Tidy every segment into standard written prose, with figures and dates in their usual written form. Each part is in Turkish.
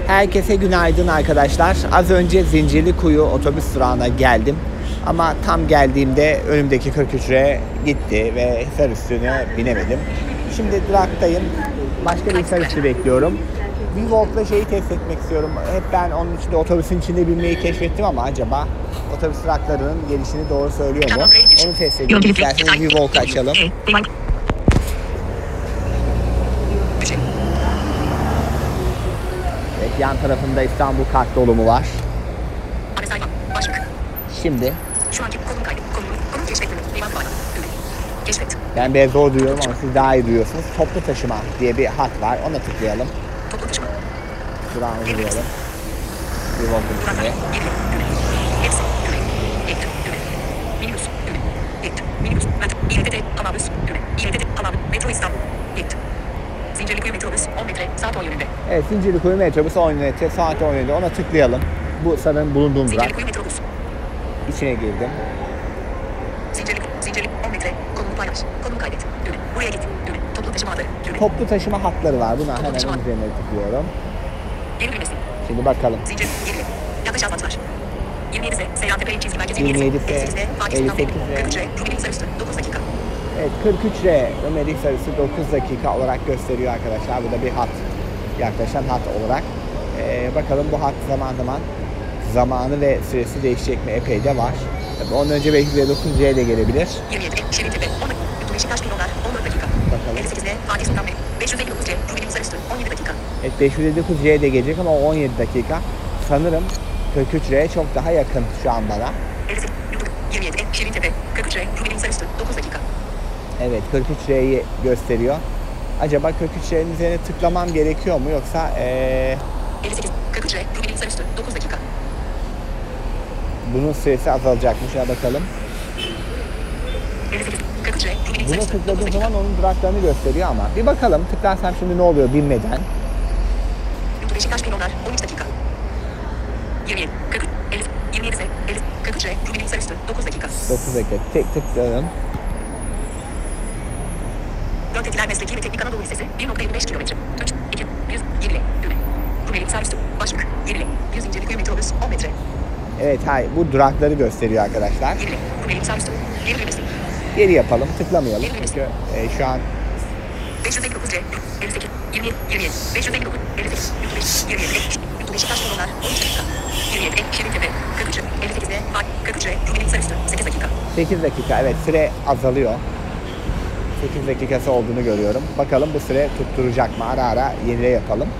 Herkese günaydın arkadaşlar. Az önce Zincirlikuyu otobüs durağına geldim. Ama tam geldiğimde önümdeki 43'e gitti ve Hisarüstü'ne binemedim. Şimdi duraktayım. Başka bir Hisarüstü bekliyorum. WeWalk'la şeyi test etmek istiyorum. Hep ben onun içinde, otobüsün içinde binmeyi keşfettim ama acaba otobüs duraklarının gelişini doğru söylüyor mu? Onu test edelim. İsterseniz WeWalk'u açalım. Evet, yan tarafında İstanbul kart dolumu var. Şimdi ben biraz zor duyuyorum ama siz daha iyi duyuyorsunuz. Toplu taşıma diye bir hat var. Ona tıklayalım. Durağını buluyorum. WeWalk'un içinde. Zincirlikuyu metrobüs 10 metre saat 10 yönünde. Evet, Zincirlikuyu metrobüs 10 metre saat 10 yönünde. Ona tıklayalım. Bu sanırım bulunduğum durak. Zincirlikuyu metrobüs. İçine girdim. Zincirlik 10 metre. Konumu paylaş. Konumu kaydet. Düğme. Buraya git. Düğme. Toplu taşıma hatları. Düğme. Toplu taşıma hatları var. Buna hemen taşıma. üzerine tıklıyorum. Geri düğmesi. Şimdi bakalım. Zincir. Geri. Yanlış yazmatılar. 27 ise Seyhantepe çizgi merkezi 27 ise 58 ise Fatih Sultan 58 Mehmet. 43 Rumeli Hisarüstü 9 dakika. Evet, 43R Rumeli Hisarüstü 9 dakika olarak gösteriyor arkadaşlar. Bu da bir hat. Yaklaşan hat olarak. Bakalım bu hat zaman zaman zamanı ve süresi değişecek mi? Epey de var. Tabii ondan önce belki de 9C de gelebilir. 27 Şirintepe 10 dakika. Yurdu Beşiktaş Pilonlar 14 dakika. Bakalım. 58'de Fatih Sultan Mehmet. 559 Rumeli Hisarüstü 17 dakika. Evet, 559C de gelecek ama 17 dakika. Sanırım 43R'ye çok daha yakın şu an bana. 27 Şirintepe 43 Rumeli Hisarüstü 9 dakika. Evet, 43R'yi gösteriyor. Acaba 43R'nin üzerine tıklamam gerekiyor mu yoksa 58 43 Rumeli Hisarüstü 9 dakika. bunun süresi azalacakmış. Şuna bakalım. 58 43 Rumeli Buna Hisarüstü 9 tıkladığım dakika. zaman onun duraklarını gösteriyor ama bir bakalım, tıklarsam şimdi ne oluyor bilmeden. Yurdu Beşiktaş Pilonlar 13 dakika. 27 43 27 ise 43 Rumeli Hisarüstü 9 dakika. 9 dakika tek tıkladım. Dört Etiler Mesleki ve Teknik Anadolu Lisesi 1.25 kilometre. 3 2 100 Yenile Düğme. Rumeli Hisarüstü Başlık Yenile 100 Zincirlikuyu metrobüs 10 metre. Evet, hayır, bu durakları gösteriyor arkadaşlar. Yenile Rumeli Hisarüstü Geri düğmesi. Geri yapalım, tıklamayalım çünkü şu an 559 58 27 27 559 58 105 27 Yurdu Beşiktaş Pilonlar 13 dakika. 27 Şirintepe 43 58'de 43 Rumeli Hisarüstü 8 dakika. 8 dakika, evet, süre azalıyor. 8 dakikası olduğunu görüyorum. Bakalım bu süre tutturacak mı? Ara ara yenile yapalım.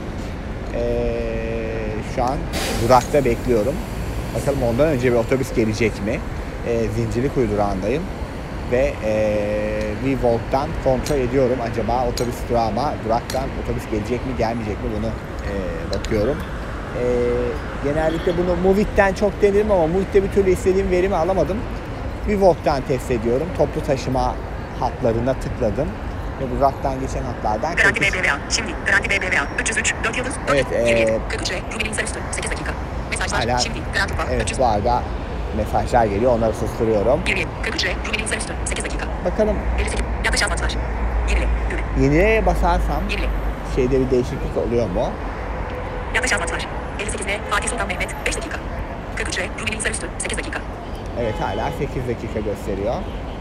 Şu an durakta bekliyorum. Bakalım ondan önce bir otobüs gelecek mi? Zincirlikuyu durağındayım. Ve WeWalk'tan kontrol ediyorum. Acaba otobüs durağıma, duraktan otobüs gelecek mi, gelmeyecek mi? Bunu bakıyorum. Genellikle bunu Movit'ten çok denedim ama Movit'te bir türlü istediğim verimi alamadım. WeWalk'tan test ediyorum. Toplu taşıma hatlarına tıkladım. Ve bu duraktan geçen hatlardan... Garanti BBVA. Şimdi Garanti BBVA 303 4 yıldız 4 Evet, 27 43 Rumeli Hisarüstü 8 dakika. Mesajlar hala, şimdi Garanti Bank evet, 300 bu arada mesajlar geliyor. Onları susturuyorum. 27 43 Rumeli Hisarüstü 8 dakika. Bakalım 58 yanlış yazmadılar. Yenile Düğme. yenileye basarsam Yenile. şeyde bir değişiklik oluyor mu? Yanlış yazmadılar. 58'de Fatih Sultan Mehmet 5 dakika. 43 Rumeli Hisarüstü 8 dakika. Evet, hala 8 dakika gösteriyor.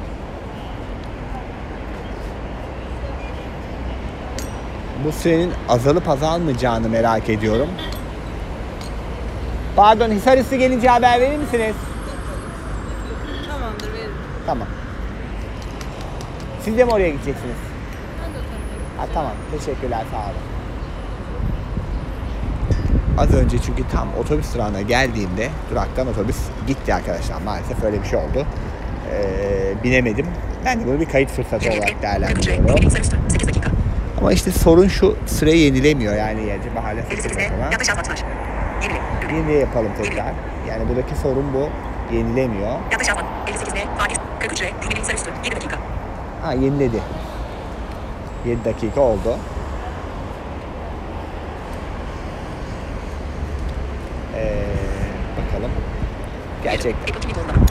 Bu sürenin azalıp azalmayacağını merak ediyorum. Pardon, Hisarüstü gelince haber verir misiniz? Tamamdır, veririm. Tamam. Siz de mi oraya gideceksiniz? Ben de otomobil. Ha, tamam. Teşekkürler, sağ olun. Az önce çünkü tam otobüs durağına geldiğimde duraktan otobüs gitti arkadaşlar. Maalesef öyle bir şey oldu. Binemedim. Ben de bunu bir kayıt fırsatı olarak değerlendiriyorum. Rumeli Hisarüstü 8 dakika. Ama işte sorun şu, süre yenilemiyor yani acaba hala 58'de yanlış yazmadılar. Yenile Düğme. Yine yapalım tekrar. Yani buradaki sorun bu. Yenilemiyor. Yanlış yazmadı. 58'de Fatih 43 Rumeli Hisarüstü 7 dakika. Ha, yeniledi. 7 dakika oldu. Bakalım. Gerçekten. Apple TV dolulama.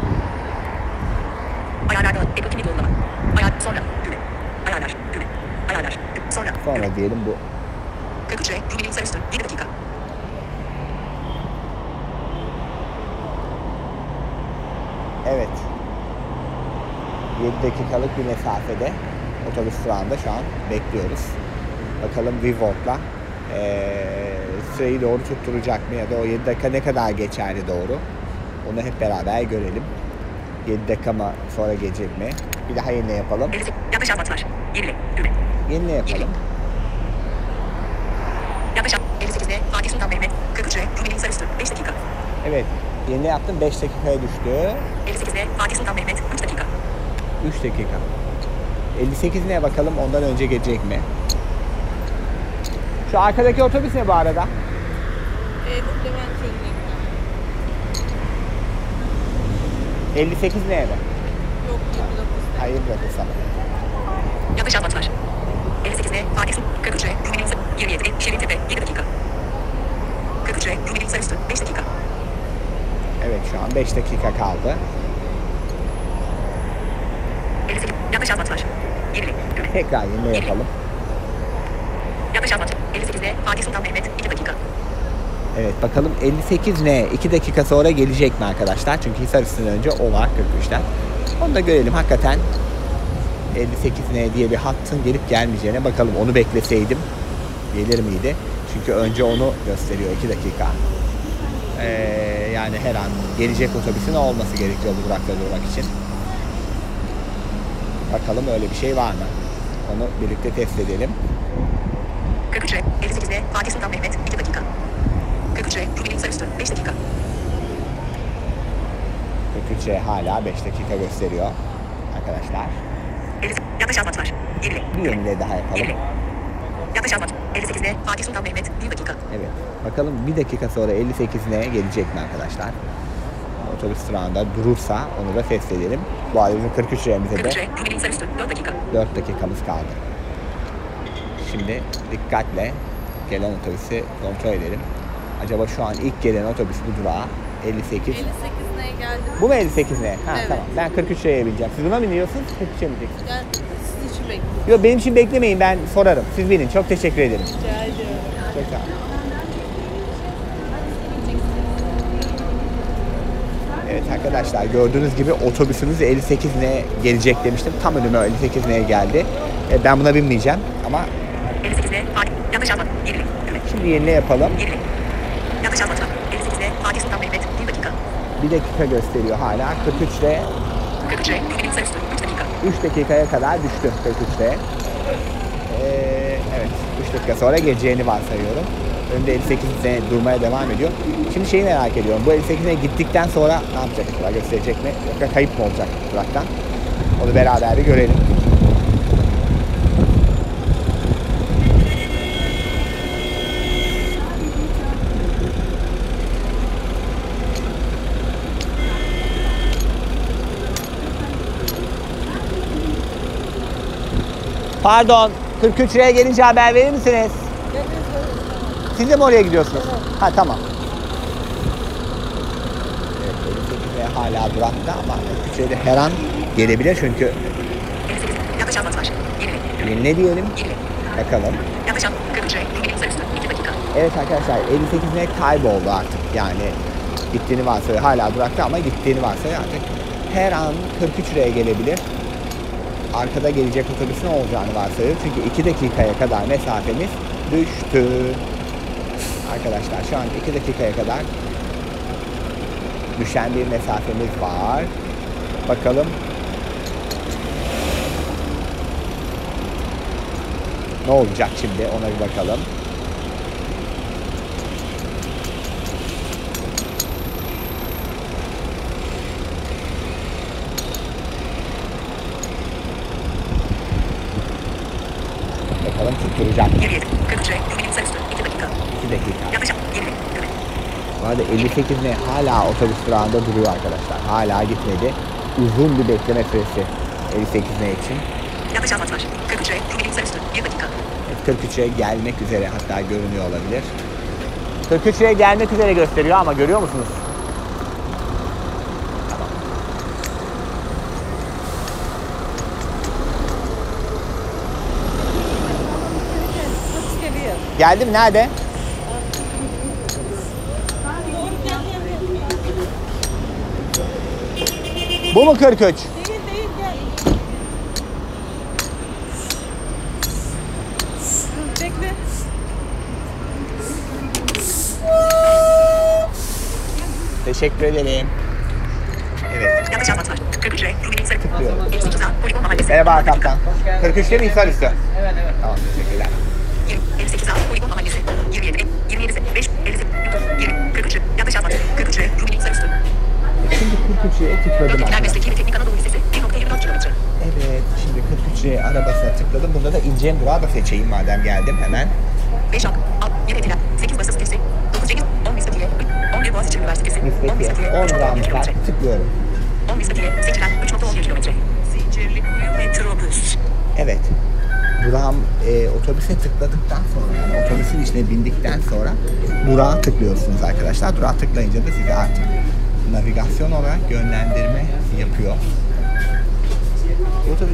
Ayarlarda Apple TV dolulama. Ayar sonra düğme. Ayarlar düğme. Ayarlar sonra Sonra diyelim bu. 43 Rumeli Hisarüstü 7 dakika. Evet. 7 dakikalık bir mesafede otobüs durağında şu an bekliyoruz. Bakalım Vivolt'la süreyi doğru tutturacak mı ya da o 7 dakika ne kadar geçerli doğru. Onu hep beraber görelim. 7 dakika mı sonra gelecek mi? Bir daha yenile yapalım. Yanlış anlat var. Yenile. Düğme. Yenile yapalım. Yanlış anlat. 58'de Fatih Sultan Mehmet. 43'e Rumeli Hisarüstü. 5 dakika. Evet. Yenile yaptım. 5 dakikaya düştü. 58'de Fatih Sultan Mehmet. 3 dakika. 3 dakika. 58 neye bakalım ondan önce gelecek mi? Şu arkadaki otobüs ne bu arada? Bu Levent yönüne gider. 58 neye mi? Yok 29'da. Hayır bırakırsam. Yanlış anlat var. 58'de Fatih Sultan. 43'e Rumeli Hisarüstü. 27'de Şirintepe. 7 dakika. 43'e Rumeli Hisarüstü. 5 dakika. Evet şu an 5 dakika kaldı. 58. Yanlış anlat var. Yenile. Düğme. Tekrar yenile yapalım. Yanlış anlat. 58'de Fatih Sultan Mehmet. 2 dakika. Evet bakalım 58 ne? 2 dakika sonra gelecek mi arkadaşlar? Çünkü Hisarüstü'nden önce o var 43'ten. Onu da görelim hakikaten. 58 ne diye bir hattın gelip gelmeyeceğine bakalım. Onu bekleseydim gelir miydi? Çünkü önce onu gösteriyor 2 dakika. Yani her an gelecek otobüsün olması gerekiyor bu durakta durmak için. Bakalım öyle bir şey var mı? Onu birlikte test edelim. 43'e 58'de Fatih Sultan Mehmet. 2 dakika. 43'e Rumeli Hisarüstü. 5 dakika. 43'e hala 5 dakika gösteriyor arkadaşlar. 58. Yanlış anlat var. Yenile. Bir yenile daha yapalım. Yenile. Yanlış anlat. 58'de Fatih Sultan Mehmet. 1 dakika. Evet. Bakalım bir dakika sonra 58'ine gelecek mi arkadaşlar? Otobüs durağında durursa onu da test edelim. Bu arada bizim 43 lirayımıza da 43'e Rumeli Hisarüstü. 4 dakika. 4 dakikamız kaldı. Şimdi dikkatle gelen otobüsü kontrol edelim. Acaba şu an ilk gelen otobüs bu durağa 58. 58 neye geldi? Bu mu 58 ne? Ha Evet. tamam. Ben 43 liraya bineceğim. Siz buna biniyorsunuz? 43'e mi bineceksiniz? Yani siz için bekliyorum. Yok benim için beklemeyin, ben sorarım. Siz binin. Çok teşekkür ederim. Rica ediyorum. Çok sağ olun. Evet arkadaşlar gördüğünüz gibi otobüsümüz 58 ne gelecek demiştim. Tam önüme 58 neye geldi. Ben buna binmeyeceğim ama 58'de Fatih. Yanlış anlat. Yenile. Düğme. şimdi yenile yapalım. Yenile. Yanlış anlat var. 58'de Fatih Sultan Mehmet. 1 dakika. 1 dakika gösteriyor hala. 43'te 43'e Rumeli Hisarüstü. 3 dakika. 3 dakikaya kadar düştü 43'te. Evet 3 dakika sonra geleceğini varsayıyorum. Önde 58 sene durmaya devam ediyor. Şimdi şeyi merak ediyorum. Bu 58'e gittikten sonra ne yapacak acaba? Gösterecek mi? Yoksa kayıp mı olacak duraktan? Onu beraber bir görelim. Pardon, 43'e gelince haber verir misiniz? Siz de mi oraya gidiyorsunuz? Ha tamam. Evet, 58'e hala durakta ama 43'e de her an gelebilir çünkü 58. Yanlış anlat var. Yenile. ne diyelim? Yenile. Bakalım. Yanlış anlat. 43'e Rumeli Hisarüstü. 2 dakika. Evet arkadaşlar 58'e kayboldu artık yani gittiğini varsayıyor. Hala durakta ama gittiğini varsayıyor artık. Her an 43 liraya gelebilir. Arkada gelecek otobüsün olacağını varsayıyor. Çünkü 2 dakikaya kadar mesafemiz düştü. Arkadaşlar şu an 2 dakikaya kadar düşen bir mesafemiz var. Bakalım. Ne olacak şimdi ona bir bakalım. Bakalım tutturacak. 27. 43'e Rumeli Hisarüstü. 2 dakika. 2 dakika. Yanlış anlat. Yenile. Düğme. Bu arada 58 ne hala otobüs durağında duruyor arkadaşlar. Hala gitmedi. Uzun bir bekleme süresi 58 ne için. Yanlış anlat var. 43'e Rumeli Hisarüstü. 1 dakika. 43'e gelmek üzere hatta görünüyor olabilir. 43'e gelmek üzere gösteriyor ama görüyor musunuz? Tamam. Otobüs geliyor. Geldim nerede? Bu mu 43? Değil değil gel. Dur, bekle. Teşekkür ederim. Evet. Yanlış anlat var. 43 R. Rumeli Sarı. Tıklıyorum. 58 A. Poligon Mahallesi. Merhaba kaptan. 43'te mi İhsan üstü? Evet evet. Tamam teşekkürler. 58 A. Poligon Mahallesi. 27 27 5 58 20 43 yanlış anlat. 43 R. Rumeli Sarı. Şimdi 43'e tıkladım. Dörttekiler Mesleki ve Teknik Anadolu Lisesi. 1.24 kilometre. Evet. Şimdi 43'e arabasına tıkladım. Bunda da ineceğim durağı da seçeyim madem geldim hemen. 5 Ak. 7 Etiler. 8 Bası Sitesi. 9 Cengiz. 10 Müstatiye. 11 Boğaziçi Üniversitesi. 10 Müstetiye. Müstatiye. 10 3.10 durağımız var. kilometre. Tıklıyorum. 10 Müstatiye. Seçilen 3.11 kilometre. Zincirlikuyu metrobüs. Evet. Durağım otobüse tıkladıktan sonra yani otobüsün içine bindikten sonra durağa tıklıyorsunuz arkadaşlar. Durağa tıklayınca da size artık navigasyon olarak yönlendirme yapıyor. Otobüs.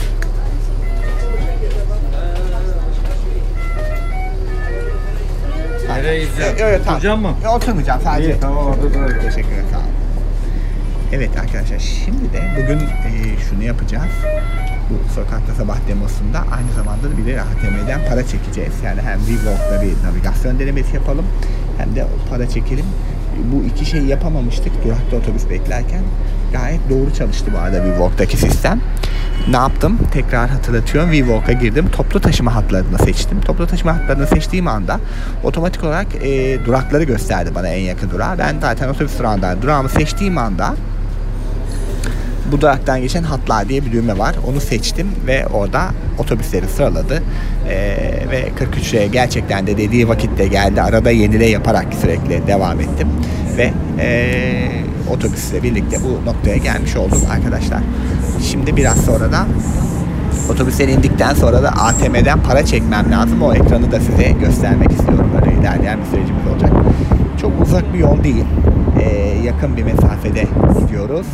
Nereye gideceğim? Yok tamam. Oturacağım mı? Yok, oturmayacağım sadece. İyi, tamam, orada duralım. Teşekkürler sağ olun. Evet arkadaşlar şimdi de bugün şunu yapacağız. Bu sokakta sabah demosunda aynı zamanda da bir de ATM'den para çekeceğiz. Yani hem Revolt'la bir navigasyon denemesi yapalım hem de para çekelim. Bu iki şeyi yapamamıştık durakta otobüs beklerken. Gayet doğru çalıştı bu arada Revolt'taki sistem. Ne yaptım? Tekrar hatırlatıyorum. Revolt'a girdim. Toplu taşıma hatlarını seçtim. Toplu taşıma hatlarını seçtiğim anda otomatik olarak durakları gösterdi bana en yakın durağı. Ben zaten otobüs durağında durağımı seçtiğim anda bu duraktan geçen hatlar diye bir düğme var. Onu seçtim ve orada otobüsleri sıraladı. Ve 43'e gerçekten de dediği vakitte geldi. Arada yenile yaparak sürekli devam ettim. Ve otobüsle birlikte bu noktaya gelmiş oldum arkadaşlar. Şimdi biraz sonra da otobüsten indikten sonra da ATM'den para çekmem lazım. O ekranı da size göstermek istiyorum. Böyle ilerleyen bir sürecimiz olacak. Çok uzak bir yol değil. Yakın bir mesafede gidiyoruz.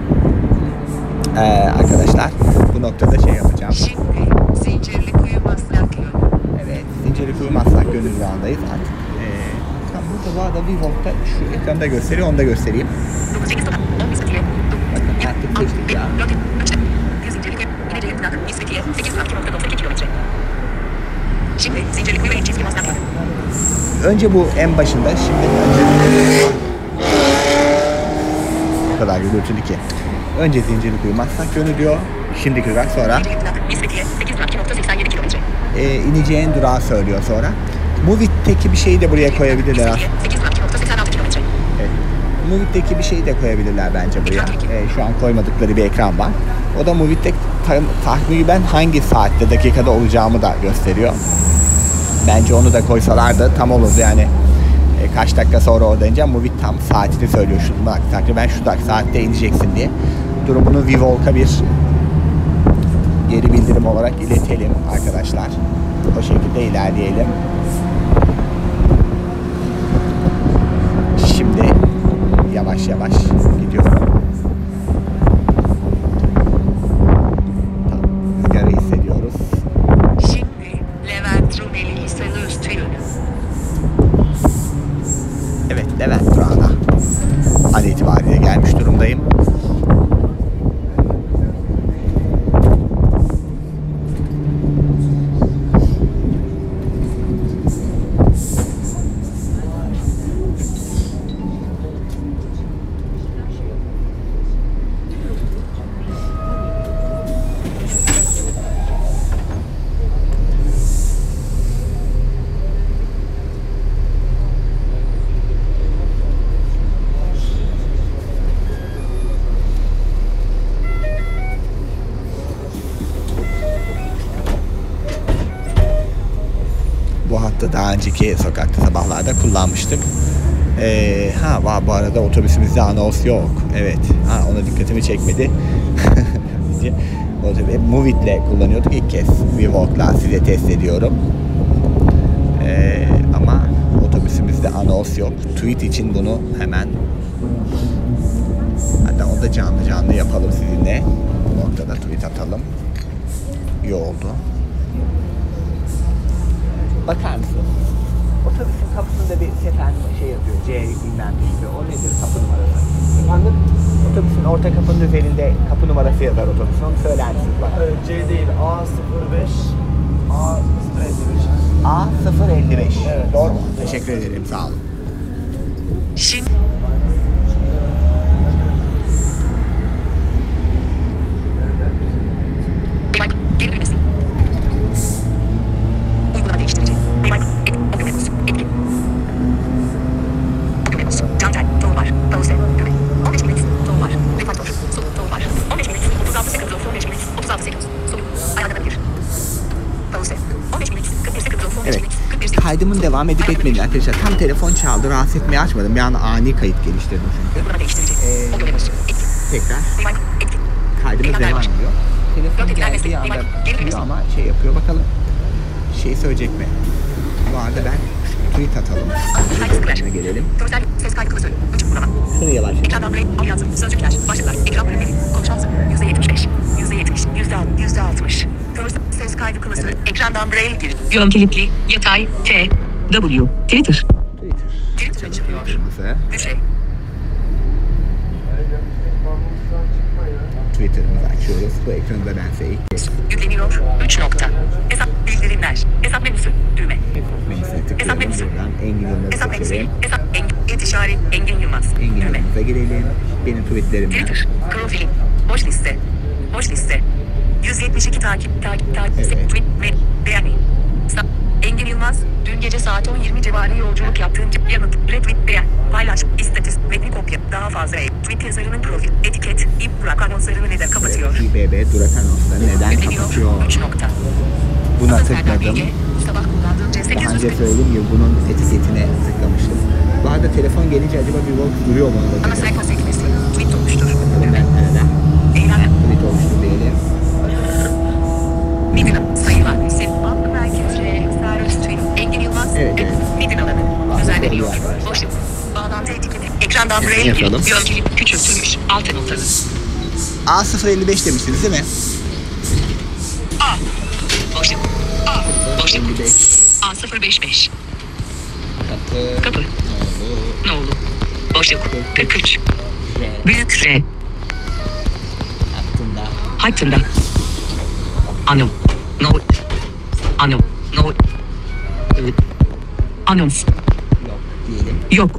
Arkadaşlar bu noktada şey yapacağım. Şimdi Zincirlikuyu Maslak yönü. Evet, Zincirlikuyu Maslak gönül durağındayız artık. Tam burada bu arada Revolt'ta şu ekranda gösteriyor, onu da göstereyim. 9 Cengiz Sokak. 10 Müstatiye. Bakın artık seçtik ya. 4 3 Zincirlikuyu. İneceği Pınar. Müstatiye. 8.2 kilometre. Şimdi Zincirlikuyu en çizgi Maslak yönü. Önce bu en başında, şimdi bu kadar gürültülü ki. Önce Zincirlikuyu Maslak yönü diyor. Şimdiki durak sonra. İneceği Pınar. Müstatiye. 8.87 kilometre. İneceğin durağı söylüyor sonra. Movit'teki bir şeyi de buraya koyabilirler aslında. 8.86 kilometre. Evet. Movit'teki bir şeyi de koyabilirler bence buraya. Şu an koymadıkları bir ekran var. O da Movit'te takriben hangi saatte, dakikada olacağımı da gösteriyor. Bence onu da koysalardı tam olurdu yani. Kaç dakika sonra orada ineceğim. Movit tam saatini söylüyor. Takriben şu saatte ineceksin diye. Durumunu Revolt'a bir geri bildirim olarak iletelim arkadaşlar. O şekilde ilerleyelim. Şimdi yavaş yavaş gidiyorum. Rüzgarı hissediyoruz. Şimdi Levent Rumeli Hisarı Üstü yönü. Evet, Levent durağına an itibariyle gelmiş durumdayım. Bu hattı daha önceki sokakta sabahlarda kullanmıştık. Bu arada otobüsümüzde anons yok. Evet. Ona dikkatimi çekmedi. Movit'le kullanıyorduk ilk kez. Revolt'la size test ediyorum. Ama otobüsümüzde anons yok. Tweet için bunu hemen hatta onu da canlı yapalım sizinle. Bu noktada tweet atalım. İyi oldu. Bakar mısınız? Otobüsün kapısında bir sefer şey yazıyor. C bilmem ne. O nedir kapı numarası? Efendim? Otobüsün orta kapının üzerinde kapı numarası yazar otobüsün. Onu söyler misiniz bana? C değil, A05, A055. A055. Evet. Doğru mu? Teşekkür ederim. Sağ olun. Şimdi geri dönmesin. Uygulama değiştirici. Okyanus. Etki. Okyanus. Cantel. Toğlar. Pause. Düğme. 15 minut. Toğlar. Refaktor. Su. Toğlar. 15 minut. 36 sekund. 15 minut. 36 sekund. Su. Ayarlanabilir. Pause. 15 minut. 41 sekund. 15 Evet. minut. 41 sekund. Kaydımın devam edip etmediğini arkadaşlar. Tam telefon çaldı. Rahatsız etmeyi açmadım. Bir an ani kayıt geliştirdim çünkü. Uygulama değiştirici. Okyanus. Etki. Tekrar Rewind. Etki. kaydımız devam ediyor. Telefon geldiği anda tutuyor ama şey yapıyor. Bakalım şey söyleyecek mi? Bu arada ben tweet atalım. Üzerine gelelim. Görsel ses kaydı klasörü. 3 uygulama. Şunu yavaşlayalım. Ekrandan buraya al yazım. Sözcükler. Başlıklar. Ekran bölümleri. Konuşan hızı. %75. %70. %60. Görsel ses kaydı klasörü. Ekrandan braille gir. Yön kilitli. Yatay. T. W. Twitter. Twitter açılıyor. Twitter'ımızı, Düşey. Twitter'ımızı açıyoruz. Bu ekranı da ben size ilk kez Yükleniyor. 3 nokta. Hesap bildirimler. Hesap menüsü. Düğme. menüsüne Hesap tıklıyorum. menüsü. Buradan Engin Yılmaz'ı Hesap menüsü. seçelim. Hesap. Et işareti. Engin Yılmaz. Engin Düğme. Yılmaz'a girelim. Benim tweetlerimden. Twitter. Profil. Boş liste. Boş liste. 172 takip. Evet. Tweet ve beğeni. Engin Yılmaz, dün gece saat 10:20 civarı yolculuk yaptığım yanıt, retweet, beğen, paylaş, istatis, metni kopya, daha fazla tweet yazarının profil, etiket, Burak anonslarını neden kapatıyor? İBB Durak anonsları neden Yükleniyor. kapatıyor? 3 nokta. Buna Serdar tıkladım. Bilge, sabah kullandığım Daha önce C800 söylediğim gibi bunun etiketine tıklamıştım. Bu arada telefon gelince acaba bir box duruyor mu? Ona ana bakacağım. sayfa sekmesi, tweet oluştur. Bakalım ben arada. Eylem, Tweet oluştur diyelim. Midin sayılar, bank merkezle, servis tweet, Engin Yılmaz, Evet. Midin alanı, düzenleniyor, boşluk, bağlantı etiketi, ekrandan braille gir, yapalım. yön kilit, küçültülmüş, alt noktalı. A055 demiştiniz değil mi? A, boşluk, A, boşluk, 55. A055, Kapı. kapı, nolu, boşluk, 43, R. büyük R, Hattında. hattında, anım, no, anım, no, anons, Yok diyelim. yok,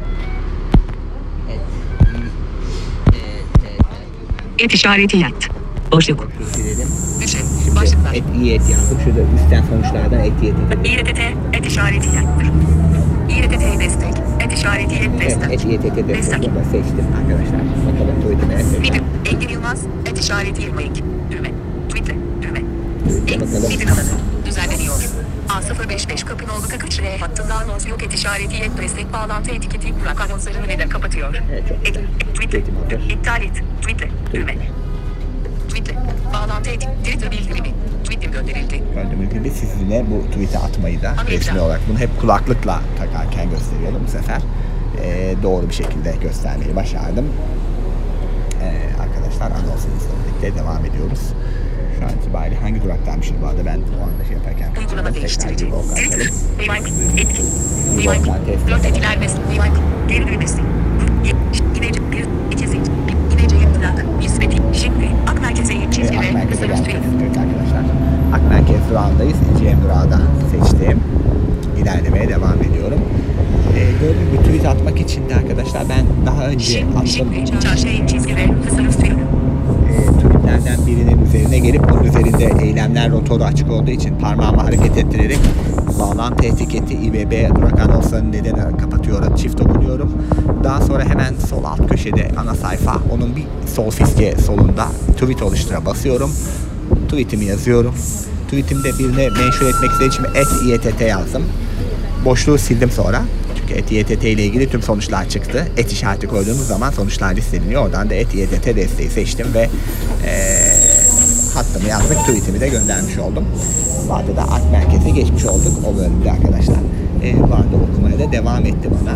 et işareti yat, boşluk, Girelim. düşe, Şimdi başlıklar, et yazdım. Şurada üstten sonuçlardan et dedim. İRTT, et işareti yattır. İRTT destek, et işareti yet Evet, destek. et Destek. burada seçtim arkadaşlar. Bakalım tweetime Midin, Engin Yılmaz, et işareti 22, düğme, tweetle, düğme. bakalım. Midin alanı, düzenleniyor. A055 kapın oldu kakıç R hattında anons yok et işareti yet destek bağlantı etiketi Burak anonslarını neden kapatıyor? Evet, çok güzel. Tweetle, Tweetim hazır. iptal et, tweetle, düğme. Tweetle, bağlantı etiketi, Twitter bildirimi, tweetim gönderildi. Gördüğünüz gibi sizinle bu tweet'i atmayı da resmi olarak bunu hep kulaklıkla takarken gösteriyorum bu sefer. Doğru bir şekilde göstermeyi başardım. Arkadaşlar anonsumuzla birlikte devam ediyoruz. Şu an itibariyle hangi duraktaymışız bu arada ben o anda şey yaparken Uygulama tekrar değiştirici. bir volkan Twitter. açalım. Rewind. Etki. Bir Rewind. volkan test 4 yapalım. etiler mes. Rewind. Geri düğmesi. İnece 1. 2 zil. İnece plak. İsmeti. Şimdi. Ak merkeze çizgi Ak ve merkeze kısa geldik. üstü. Evet arkadaşlar. Ak merkez durağındayız. İnce durağından seçtim. İlerlemeye devam ediyorum. Gördüğünüz gibi tweet atmak için de arkadaşlar ben daha önce attım. Şimdi. Çarşıya çizgi ve kısa üstü. Tweetlerden birinin üzerine gelip onun üzerinde eylemler rotoru açık olduğu için parmağımı hareket ettirerek bağlantı etiketi İBB Durak anonslarını neden kapatıyor çift dokunuyorum. Daha sonra hemen sol alt köşede ana sayfa onun bir sol fiske solunda tweet oluştura basıyorum. Tweetimi yazıyorum. Tweetimde birine mention etmek istediğim için @İETT yazdım. Boşluğu sildim sonra. Çünkü @İETT ile ilgili tüm sonuçlar çıktı. Et işareti koyduğumuz zaman sonuçlar listeleniyor. Oradan da @İETT desteği seçtim ve hattımı yazdık. Tweetimi de göndermiş oldum. Bu arada da Ak Merkez'e geçmiş olduk o bölümde arkadaşlar. Bu arada okumaya da devam etti bana.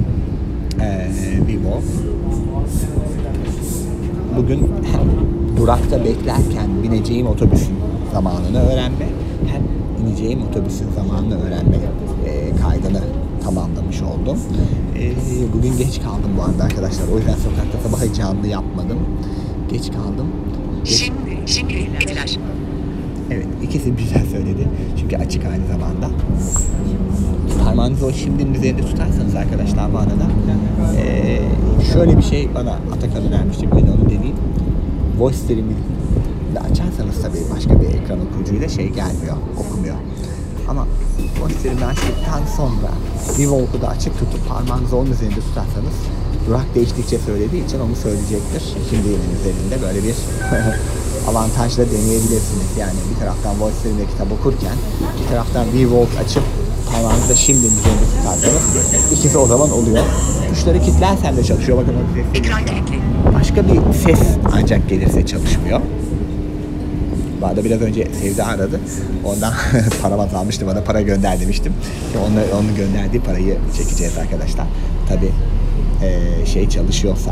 Vivo. Bugün hem durakta beklerken bineceğim otobüsün zamanını öğrenme hem ineceğim otobüsün zamanını öğrenme kaydını tamamlamış oldum. Bugün geç kaldım bu arada arkadaşlar. O yüzden sokakta sabah canlı yapmadım. Geç kaldım. Şimdi etiler. Evet, ikisi birden söyledi. Çünkü açık aynı zamanda. Parmağınızı o şimdinin üzerinde tutarsanız arkadaşlar bu arada şöyle bir şey bana Atakan önermişti. Ben onu dediğim. Voice stream'i de açarsanız tabii başka bir ekran okuyucuyla şey gelmiyor, okumuyor. Ama voice stream'i açtıktan sonra Vivolt'u da açık tutup parmağınızı onun üzerinde tutarsanız durak değiştikçe söylediği için onu söyleyecektir. Şimdi yine üzerinde böyle bir avantajla deneyebilirsiniz. Yani bir taraftan voice stream'de kitap okurken bir taraftan Vivolt açıp parmağınızda şimdinin üzerinde tutarsanız ikisi o zaman oluyor. Tuşları kilitlersen de çalışıyor. Bakın o ses. Ekran kilitli. Başka bir ses ancak gelirse çalışmıyor. Bu arada biraz önce Sevda aradı. Ondan param azalmıştı. Bana para gönder demiştim. Onun gönderdiği parayı çekeceğiz arkadaşlar. Tabii şey çalışıyorsa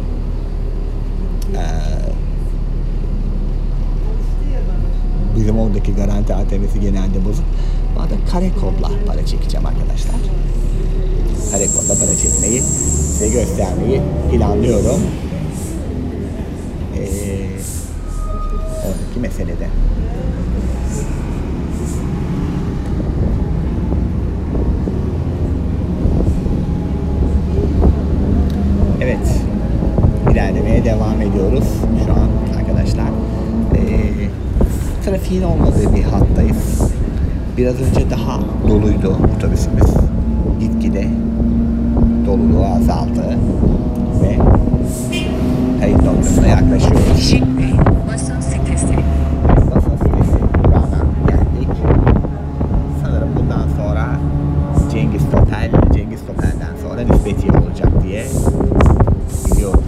bizim oradaki garanti ATM'si genelde bozuk. Bu arada kare kodla para çekeceğim arkadaşlar. Kare kodla para çekmeyi size göstermeyi planlıyorum. Oradaki meselede. Evet. İlerlemeye devam ediyoruz şu an arkadaşlar. Trafiğin olmadığı bir hattayız. Biraz önce daha doluydu otobüsümüz. Gitgide doluluğu azaldı ve kayıt noktasına yaklaşıyoruz. Şimdi basın sitesi. Basın sitesi durağına geldik. Sanırım bundan sonra Cengiz Topel'den sonra Nispetiye olacak diye biliyorum.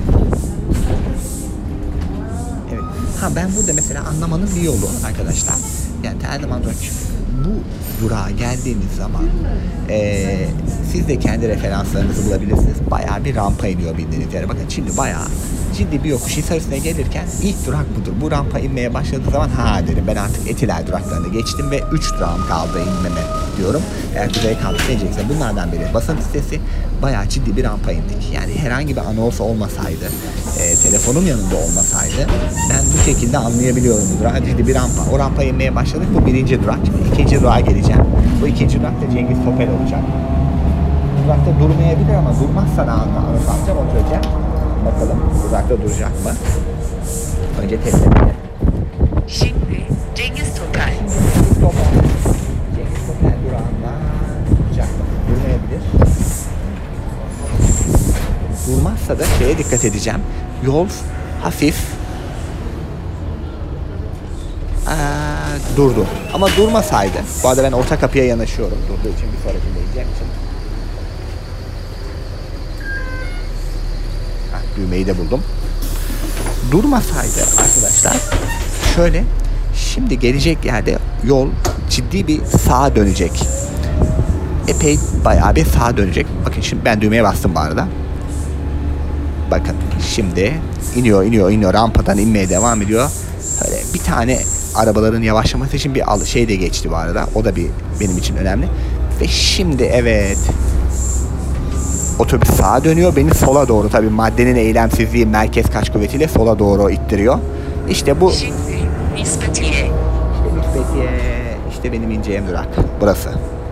Evet. Ben burada mesela anlamanın bir yolu arkadaşlar. Yani her zaman bu durağa geldiğiniz zaman siz de kendi referanslarınızı bulabilirsiniz. Bayağı bir rampa iniyor bildiğiniz yere. Bakın şimdi bayağı ciddi bir yokuş Hisarüstü'ne gelirken ilk durak budur. Bu rampa inmeye başladığı zaman derim ben artık Etiler duraklarını geçtim ve 3 durağım kaldı inmeme diyorum. Eğer Kuzey Kampüs'e inecekse bunlardan biri basın sitesi, bayağı ciddi bir rampa indik. Yani herhangi bir anons olmasaydı, telefonum yanında olmasaydı ben bu şekilde anlayabiliyorum bu durağı. Ciddi bir rampa. O rampaya inmeye başladık. Bu birinci durak. Şimdi ikinci durağa geleceğim. Bu ikinci durak da Cengiz Topel olacak. Bu durakta durmayabilir ama durmazsa da anons alacağım, oturacağım. Bakalım durakta duracak mı? Önce test edelim. Şimdi Cengiz Topel. Cengiz Topel durağında duracak mı? Durmayabilir. Durmazsa da şeye dikkat edeceğim. Yol hafif durdu. Ama durmasaydı, bu arada ben orta kapıya yanaşıyorum. Durduğu için bir sonrakinde ineceğim için. Düğmeyi de buldum. Durmasaydı arkadaşlar şöyle, şimdi gelecek yerde yol ciddi bir sağa dönecek. Epey bayağı bir sağa dönecek. Bakın şimdi ben düğmeye bastım bu arada. Bakın şimdi iniyor rampadan inmeye devam ediyor. Böyle bir tane arabaların yavaşlaması için bir şey de geçti bu arada. O da benim için önemli. Ve şimdi evet, otobüs sağa dönüyor. Beni sola doğru, tabii maddenin eylemsizliği merkez kaç kuvvetiyle sola doğru ittiriyor. İşte bu. Şimdi Nispetiye. İşte Nispetiye. İşte benim ineceğim durak. Burası.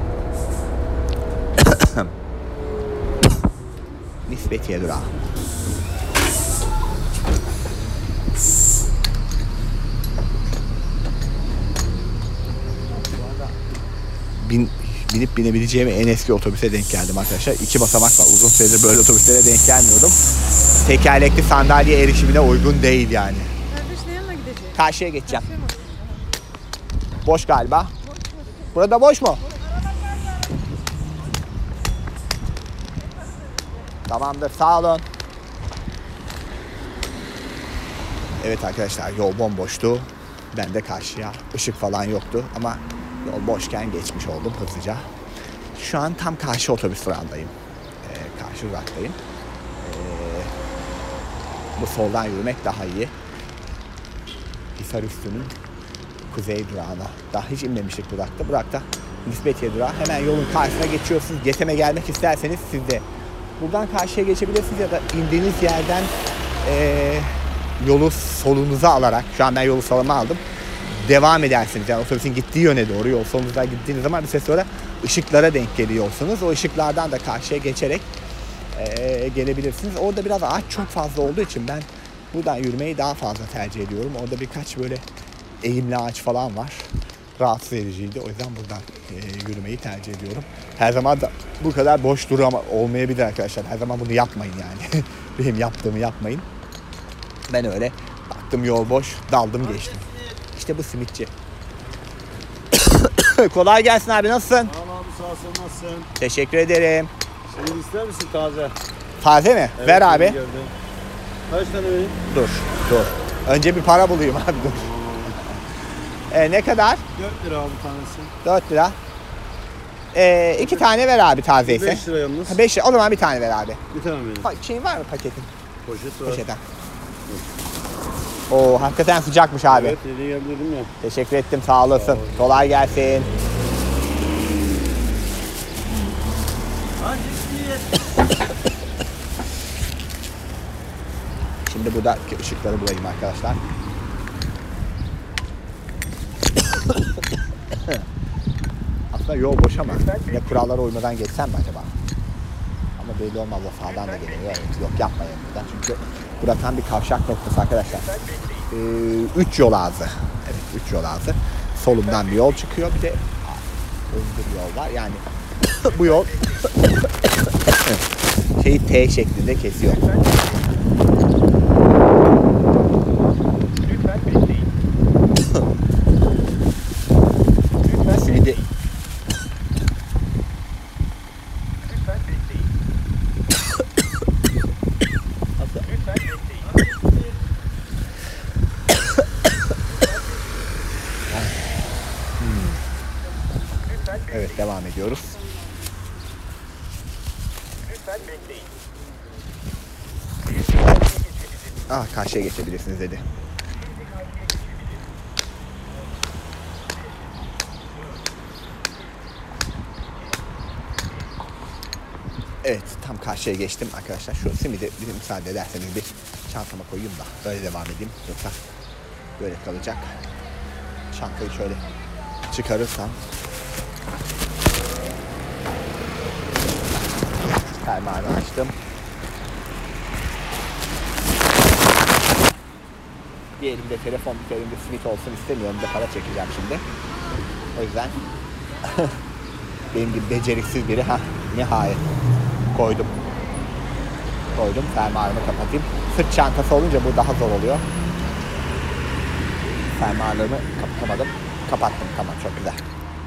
Nispetiye durağı. Binip binebileceğim en eski otobüse denk geldim arkadaşlar. 2 basamak var. Uzun süredir böyle otobüslere denk gelmiyordum. Tekerlekli sandalye erişimine uygun değil yani. Kardeş ne yanına gidecek? Karşıya geçeceğim. Boş galiba. Burada boş mu? Tamamdır, sağ olun. Evet arkadaşlar, yol bomboştu. Ben de karşıya, ışık falan yoktu ama yol boşken geçmiş oldum hızlıca. Şu an tam karşı otobüs durağındayım. Karşı duraktayım. Bu soldan yürümek daha iyi. Hisarüstü'nün kuzey durağına. Daha hiç inmemiştik durakta. Nispetiye durağı. Hemen yolun karşısına geçiyorsunuz. GETEM'e gelmek isterseniz siz de buradan karşıya geçebilirsiniz ya da indiğiniz yerden yolu solunuza alarak, şu an ben yolu soluma aldım, devam edersiniz. Yani otobüsün gittiği yöne doğru yol solunuzdan gittiğiniz zaman bir süre sonra ışıklara denk geliyorsunuz. O ışıklardan da karşıya geçerek gelebilirsiniz. Orada biraz ağaç çok fazla olduğu için ben buradan yürümeyi daha fazla tercih ediyorum. Orada birkaç böyle eğimli ağaç falan var. Rahatsız ediciydi. O yüzden buradan yürümeyi tercih ediyorum. Her zaman da bu kadar boş duru ama olmayabilir arkadaşlar. Her zaman bunu yapmayın yani. Benim yaptığımı yapmayın. Ben öyle baktım yol boş, daldım geçtim. İşte bu simitçi. Kolay gelsin abi, nasılsın? Tamam abi, sağ olsun, nasılsın? Teşekkür ederim. Şimdi ister misin taze? Taze mi? Evet, ver abi. gördüm. Kaç tane vereyim? Dur. Önce bir para bulayım abi, dur. Ne kadar? 4 lira abi tanesi. 4 lira. 2 tane ver abi taze ise. 5 lira yalnız. 5 lira. O zaman bir tane ver abi. Bir tane vereyim. Şeyin var mı paketin? Poşet var. Poşeten. Oo, hakikaten sıcakmış abi. Evet, yeni geldi dedim ya. Teşekkür ettim, sağ olasın. Kolay gelsin. Şimdi buradaki ışıkları bulayım arkadaşlar. Aslında yol boş ama ya kurallara uymadan geçsem mi acaba? Ama belli olmaz, o sağdan da geliyor. Evet, yok yapmayın buradan çünkü burası tam bir kavşak noktası arkadaşlar. 3 yol ağzı. Evet, 3 yol ağzı. Solumdan bir yol çıkıyor, bir de hızlı bir yol var. Yani bu yol şeyi T şeklinde kesiyor. Simidi evet, devam ediyoruz. Karşıya geçebilirsiniz dedi. Evet, tam karşıya geçtim arkadaşlar. Şu simidi bir müsaade ederseniz bir çantama koyayım da böyle devam edeyim. Yoksa böyle kalacak. Çantayı şöyle çıkarırsam fermuarını açtım. Bir elimde telefon, bir elimde simit olsun istemiyorum da para çekeceğim şimdi. O yüzden benim gibi beceriksiz biri nihayet koydum. Fermuarımı kapatayım. Sırt çantası olunca bu daha zor oluyor. Fermuarlarımı kapatamadım. Kapattım, tamam, çok güzel.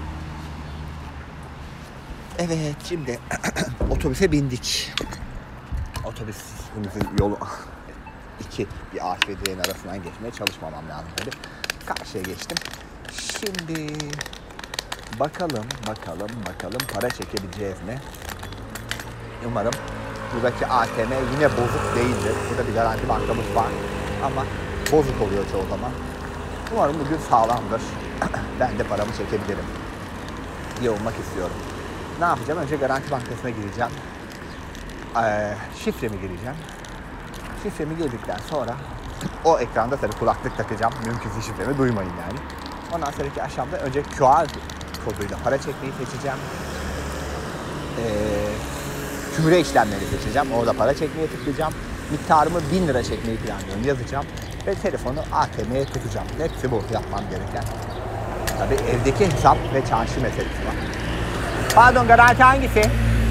Evet, şimdi otobüse bindik. Otobüsümüzün yolu bir ağaç ve direğin arasından geçmeye çalışmamam lazım tabii. Karşıya geçtim. Şimdi bakalım para çekebileceğiz mi? Umarım buradaki ATM yine bozuk değildir. Burada bir Garanti bankamız var ama bozuk oluyor çoğu zaman. Umarım bugün sağlamdır. Ben de paramı çekebilirim. İyi olmak istiyorum. Ne yapacağım? Önce Garanti Bankası'na gireceğim. Şifremi gireceğim. Şifremi girdikten sonra o ekranda tabii kulaklık takacağım. Mümkünse şifremi duymayın yani. Ondan sonraki aşamada önce QR koduyla para çekmeyi seçeceğim. Küre işlemleri seçeceğim. Orada para çekmeye tıklayacağım. Miktarımı 1000 lira çekmeyi planlıyorum, yazacağım. Ve telefonu ATM'ye tutacağım. Hepsi bu yapmam gereken. Tabii evdeki hesap ve çarşı meselesi var. Pardon, Garanti hangisi?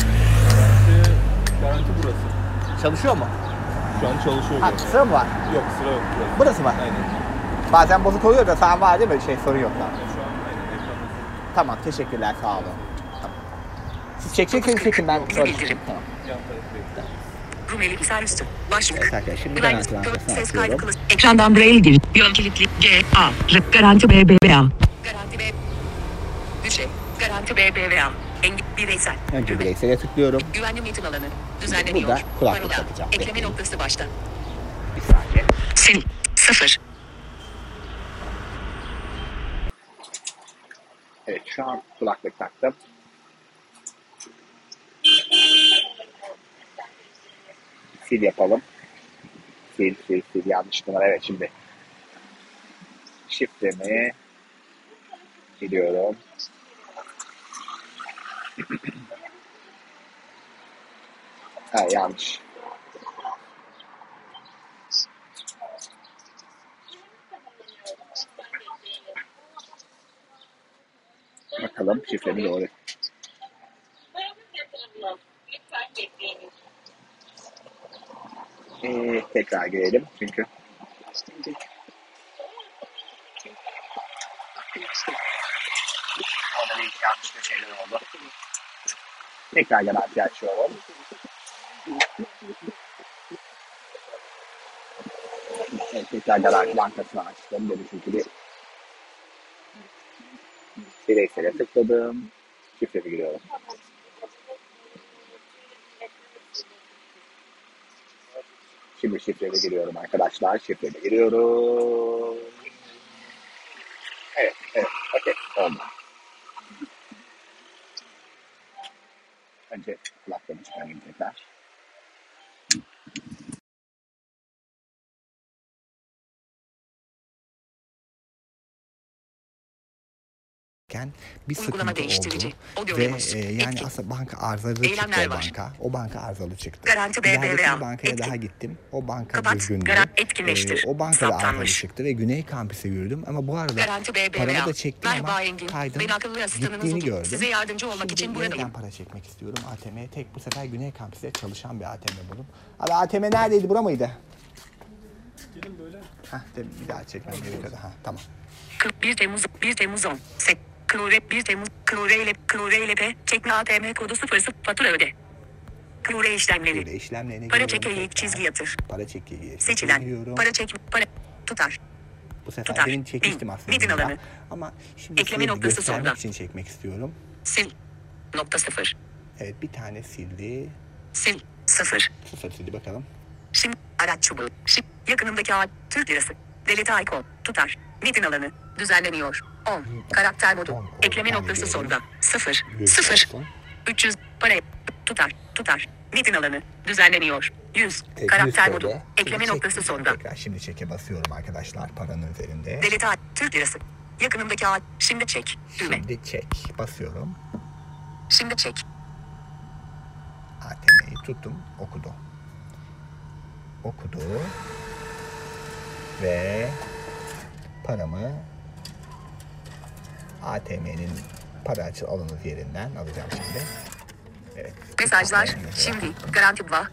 Garanti burası. Çalışıyor mu? Şu an çalışıyor. Sıra mı var? Yok, sıra yok. Burası mı? Aynen. Bazen bozuk oluyor da sen var değil mi? Sorun yok. Şu an aynen ekranda. Tamam, teşekkürler, sağ olun. Tamam. Siz çekecekseniz çekin, ben sonra çekeyim. Tamam. Yan tarafı bekle. Rumeli Hisar Üstü. Başlık. Evet arkadaşlar, şimdi Garanti Bankası'na Ses kaydı açıyorum. kılıç. Ekrandan Braille gir. Yön kilitli. G, A, R, Garanti BBVA. Garanti B. Düşe. Garanti BBVA. Bireysel. Önce bireysele tıklıyorum. Güvenli metin alanı. Düzenleniyor. Burada kulaklık Parola. takacağım. Ekleme Bekleyin. noktası başta. Bir saniye. Sil. 0. Evet, şu an kulaklık taktım. sil yapalım. Sil. Yanlış numara. Evet şimdi. Şifremi giriyorum. Ha yanlış. Bakalım şifremi doğru. Tekrar girelim çünkü. Orada bir yanlış bir şeyler oldu. Tekrar garanti açıyorum. Evet, tekrar garanti bankasını açtım. Dedi çünkü bir bireysele tıkladım. Şifremi giriyorum. Şimdi şifremi giriyorum arkadaşlar. Şifremi giriyorum. Evet, okey, oldu. Önce kulaklığımı çıkarayım tekrar. Bir Uygulama sıkıntı değiştirici. oldu Audio ve memos. yani Etki. aslında banka arızalı Eylemler çıktı var. o banka arızalı çıktı. Garanti İlerideki BBVA. bir bankaya Etki. daha gittim. O banka Kapat. düzgündü. Etkinleştir. O banka da arızalı Saptanmış. çıktı ve Güney Kampüs'e yürüdüm ama bu arada Garanti BBVA. paramı da çektim Merhaba ama Engin. kaydım Ben akıllı asistanınız gittiğini Udu. gördüm. Size yardımcı olmak Şimdi için yeniden buradayım. para çekmek istiyorum ATM'ye. Tek bu sefer Güney Kampüs'te çalışan bir ATM buldum. Abi ATM neredeydi? Bura mıydı? Gelin böyle. Bir daha çekmem gerekiyordu. Tamam. 1 Temmuz 10. Klore 1 Temmuz Klore ile P çekme ATM kodu 00 fatura öde. Klore işlemleri. Böyle işlemlerine Para giriyorum çekeye tekrar. çizgi yatır. Para çekeye Seçilen. giriyorum. Para tutar. Bu sefer tutar. benim çekmiştim aslında. Metin burada. alanı. Ama şimdi Ekleme size noktası göstermek sonda. için çekmek istiyorum. Sil. Nokta 0. Evet bir tane sildi. Sil. 0. Sıfır sildi bakalım. Şimdi araç çubuğu. Şimdi yakınımdaki ağaç. Türk lirası. Delete icon. Tutar. Metin alanı. Düzenleniyor. 10. Karakter modu. 10. Ekleme Ben noktası giriyorum. sonda. 0. Yüz 0. olsun. 300. Para. Tutar. Metin alanı. Düzenleniyor. 100. Evet, Karakter 100 modu. TL. Ekleme Şimdi noktası çektim. sonda. Tekrar şimdi çeke basıyorum arkadaşlar paranın üzerinde. Delete Türk lirası. Yakınımdaki ağaç. Şimdi çek. Düğme. Şimdi çek basıyorum. Şimdi çek. ATM'yi tuttum. Okudu. Ve paramı ATM'nin para alınız yerinden alacağım şimdi. Evet. Mesajlar. Şimdi. Garanti BVA.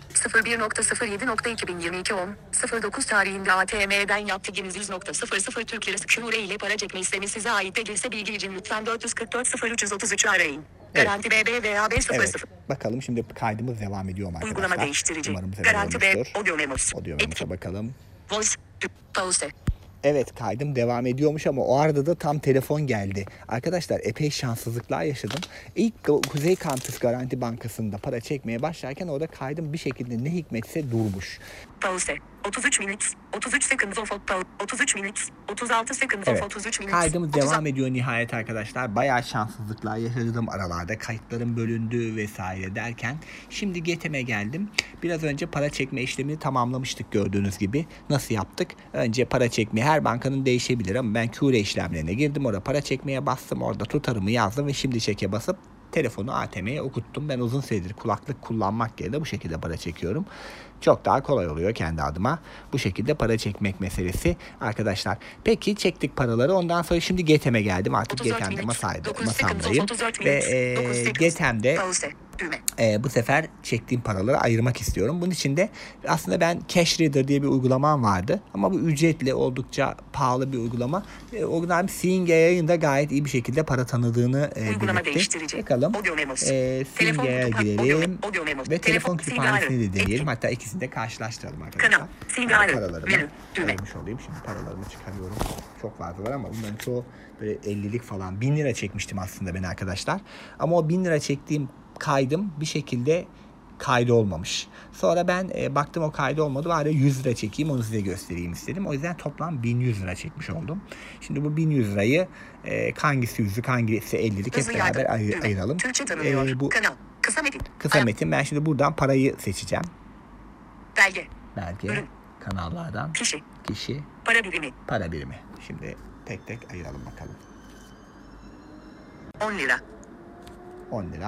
01.07.2022 10. 09 tarihinde ATM'den yaptığınız 100.00 Türk Lirası Klore ile para çekme işlemi size ait değilse bilgi için lütfen 444 arayın. Evet. Garanti BBVA B00. Evet. Bakalım şimdi kaydımız devam ediyor mu arkadaşlar? Uygulama değiştirici. Umarım sever Garanti B. olmuştur. Audio memos. Audio Etki. memos'a bakalım. Voice. Pause. Evet kaydım devam ediyormuş ama o arada da tam telefon geldi. Arkadaşlar epey şanssızlıklar yaşadım. İlk Kuzey Kampüs Garanti Bankası'nda para çekmeye başlarken orada kaydım bir şekilde ne hikmetse durmuş. Pause. 33 minutes. 33 seconds of 33 minutes. 36 seconds Evet. of 33 minutes. Kaydımız devam ediyor nihayet arkadaşlar. Bayağı şanssızlıklar yaşadım aralarda. Kayıtlarım bölündü vesaire derken. Şimdi GTM'e geldim. Biraz önce para çekme işlemini tamamlamıştık gördüğünüz gibi. Nasıl yaptık? Önce para çekmeyi her bankanın değişebilir ama ben QR işlemlerine girdim. Orada para çekmeye bastım. Orada tutarımı yazdım ve şimdi çeke basıp telefonu ATM'ye okuttum. Ben uzun süredir kulaklık kullanmak yerine bu şekilde para çekiyorum. Çok daha kolay oluyor kendi adıma. Bu şekilde para çekmek meselesi arkadaşlar. Peki çektik paraları. Ondan sonra şimdi GTM'e geldim. Artık 34 GTM'de minutes, 9 masamdayım. seconds, 34 Ve minutes, 9 seconds. GTM'de Pause. Düğme. bu sefer çektiğim paraları ayırmak istiyorum. Bunun için de aslında ben Cash Reader diye bir uygulamam vardı. Ama bu ücretli oldukça pahalı bir uygulama. Uygulama Seeing da gayet iyi bir şekilde para tanıdığını Uygulama belirtti. değiştirici. Bakalım. Audio memos. Seeing Telefon- girelim. audio memos. Ve telefon Telefon- kütüphanesini de Etki. deneyelim. Hatta ikisini de karşılaştıralım arkadaşlar. Kanal. Seeing Menü. Paralarımı Düğme. ayırmış olayım. Şimdi paralarımı çıkarıyorum. Çok fazla var ama bunların çoğu böyle 50'lik falan. 1000 lira çekmiştim aslında ben arkadaşlar. Ama o 1000 lira çektiğim kaydım bir şekilde kaydı olmamış. Sonra ben baktım o kaydı olmadı. Bari 100 lira çekeyim onu size göstereyim istedim. O yüzden toplam 1100 lira çekmiş oldum. Şimdi bu 1100 lirayı hangisi 100'lük hangisi 50'lik hep Hızlı beraber yardım. Düğme. ayıralım. Türkçe tanınıyor. Bu Kanal. Kısa metin. kısa metin. Ben şimdi buradan parayı seçeceğim. Belge. belge, Ürün. kanallardan, Kişi. kişi, Para birimi. para birimi. Şimdi tek tek ayıralım bakalım. 10 lira. 10 lira,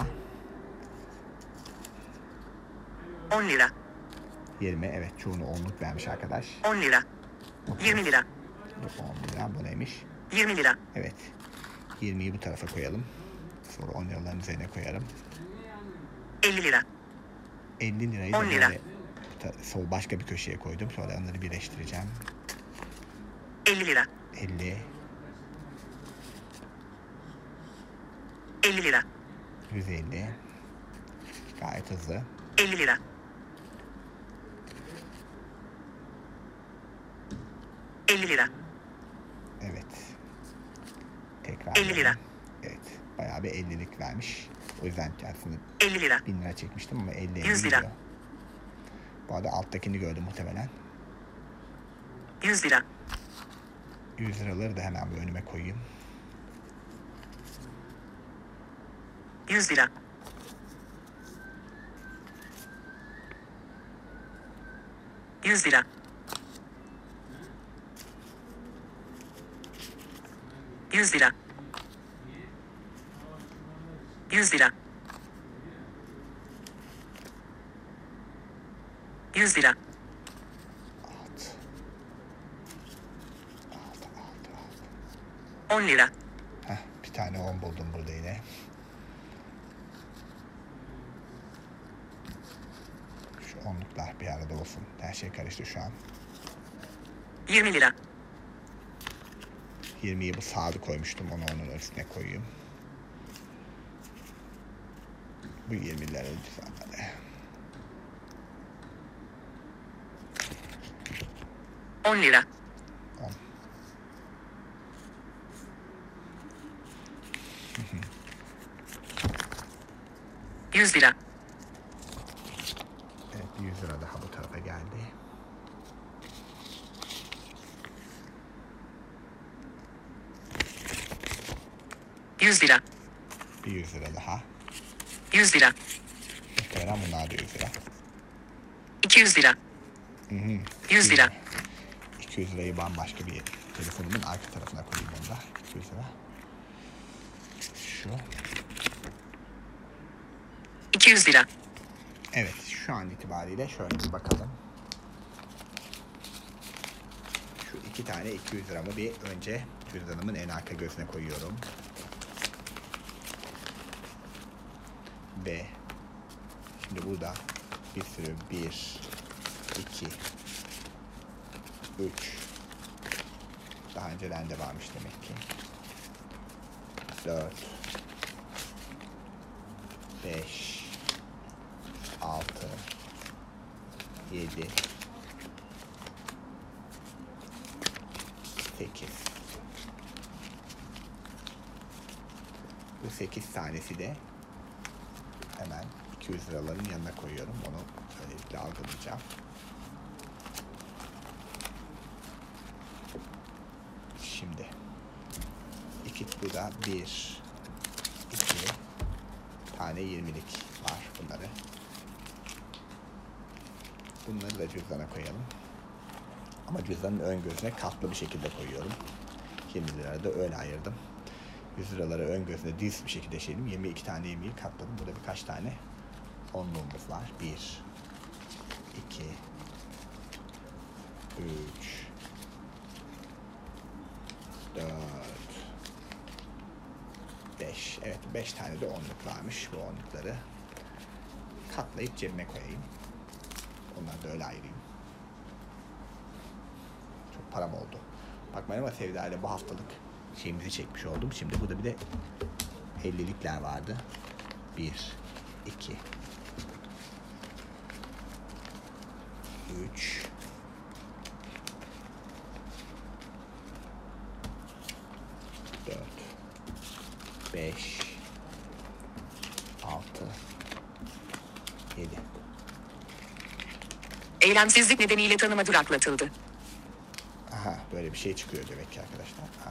10 lira. 20, evet çoğunu 10'luk vermiş arkadaş. 10 lira. 20 lira. Bu 10 lira, bu neymiş? 20 lira. Evet. 20'yi bu tarafa koyalım. Sonra 10 liraların üzerine koyalım. 50 lira. 50 lirayı da 10 lira. böyle sol başka bir köşeye koydum. Sonra onları birleştireceğim. 50 lira. 50, 50 lira. 150. Gayet hızlı. 50 lira. 50 lira. Evet. Tekrar. 50 lira. Evet. Bayağı bir 50'lik vermiş. O yüzden aslında 50 lira. 1000 lira çekmiştim ama 50 100 lira. gidiyor. Bu arada alttakini gördüm muhtemelen. 100 lira. 100 liraları da hemen bir önüme koyayım. 100 lira. 100 lira. 100 lira. 100 lira. 100 lira. 10 lira. Heh, bir tane 10 buldum burada yine. Şu 10'luklar bir arada olsun. Her şey karıştı şu an. 20 lira. 20'yi bu sağda koymuştum. Onu onun üstüne koyayım. Bu 20'leri düzenle. 10 lira. 10. 100 lira. Evet, 100 lira daha bu tarafa geldi. Yüz lira. Bir 100 lira daha. 100 lira. Muhtemelen bunlar da 100 lira. 200 lira. 100 lira. 200 lirayı bambaşka bir telefonumun arka tarafına koyayım onu da. 200 lira. Şu. 200 lira. Evet, şu an itibariyle şöyle bir bakalım. Şu iki tane 200 liramı bir önce cüzdanımın en arka gözüne koyuyorum. Ve şimdi burada bir sürü 1, 2, 3 daha önceden de varmış demek ki. 4, 5, 6, 7, 8. Bu 8 tanesi de hemen 200 liraların yanına koyuyorum. Onu böylelikle algılayacağım. Şimdi bu da 1, 2 tane 20'lik var bunları. Bunları da cüzdana koyalım. Ama cüzdanın ön gözüne katlı bir şekilde koyuyorum. 20 liraları da öyle ayırdım. 100 liraları ön gözüne düz bir şekilde şeydim. 22 tane 20'yi katladım. Burada birkaç tane onluğumuz var. 1, 2, 3, 4, 5. Evet, 5 tane de onluk varmış. Bu onlukları katlayıp cebime koyayım. Onları da öyle ayırayım. Çok param oldu. Bakmayın ama Sevda ile bu haftalık şeyimizi çekmiş oldum. Şimdi burada bir de 50'likler vardı. 1, 2, 3, 4, 5, 6, 7. Eylemsizlik nedeniyle tanıma duraklatıldı. Aha, böyle bir şey çıkıyor demek ki arkadaşlar. Ha.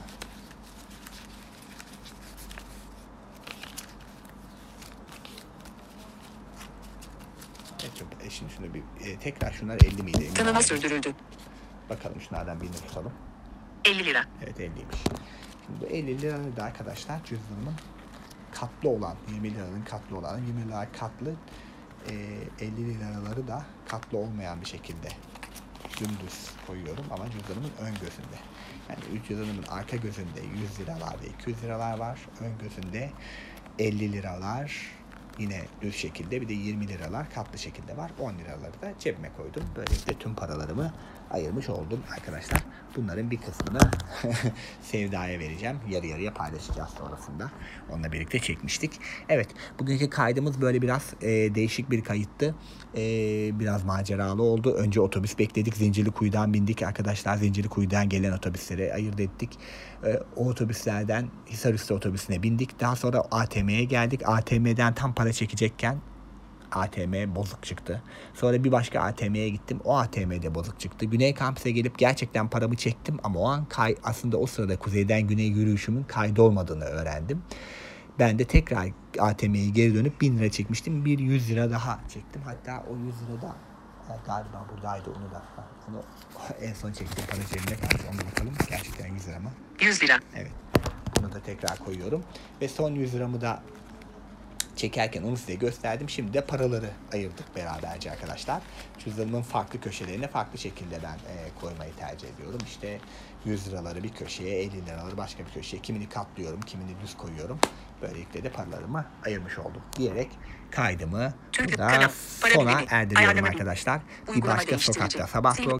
Evet, Şimdi şunu bir tekrar şunlar 50 miydi? Emin Tanıma olamadım. sürdürüldü. Bakalım şunlardan birini tutalım. 50 lira. Evet 50'ymiş. Şimdi bu 50 lira da arkadaşlar cüzdanımın katlı olan 20 liranın katlı olan 20 lira katlı 50 liraları da katlı olmayan bir şekilde dümdüz koyuyorum ama cüzdanımın ön gözünde. Yani cüzdanımın arka gözünde 100 liralar ve 200 liralar var. Ön gözünde 50 liralar yine düz şekilde, bir de 20 liralar katlı şekilde var. 10 liraları da cebime koydum. Böylelikle tüm paralarımı ayırmış oldum arkadaşlar. Bunların bir kısmını Sevda'ya vereceğim. Yarı yarıya paylaşacağız sonrasında. Onunla birlikte çekmiştik. Evet, bugünkü kaydımız böyle biraz değişik bir kayıttı. Biraz maceralı oldu. Önce otobüs bekledik. Zincirlikuyu'dan bindik arkadaşlar. Zincirlikuyu'dan gelen otobüsleri ayırt ettik. O otobüslerden Hisarüstü otobüsüne bindik. Daha sonra ATM'ye geldik. ATM'den tam para çekecekken ATM bozuk çıktı. Sonra bir başka ATM'ye gittim. O ATM'de bozuk çıktı. Güney Kampüs'e gelip gerçekten paramı çektim ama o an aslında o sırada kuzeyden güney yürüyüşümün kaydolmadığını öğrendim. Ben de tekrar ATM'ye geri dönüp 1000 lira çekmiştim. Bir 100 lira daha çektim. Hatta o 100 lira da galiba buradaydı, onu en son çektiğim para cebine kaldı. Ona bakalım. Gerçekten 100 lira mı? 100 lira. Evet. Bunu da tekrar koyuyorum. Ve son 100 liramı da çekerken onu size gösterdim. Şimdi de paraları ayırdık beraberce arkadaşlar. Cüzdanımın farklı köşelerine farklı şekilde ben koymayı tercih ediyorum. İşte 100 liraları bir köşeye, 50 liraları başka bir köşeye. Kimini katlıyorum, kimini düz koyuyorum. Böylelikle de paralarımı ayırmış oldum diyerek kaydımı Çünkü burada para sona birimi, erdiriyorum ayarlama arkadaşlar. Bir uygulama başka değiştirici, sokakta sabah sil-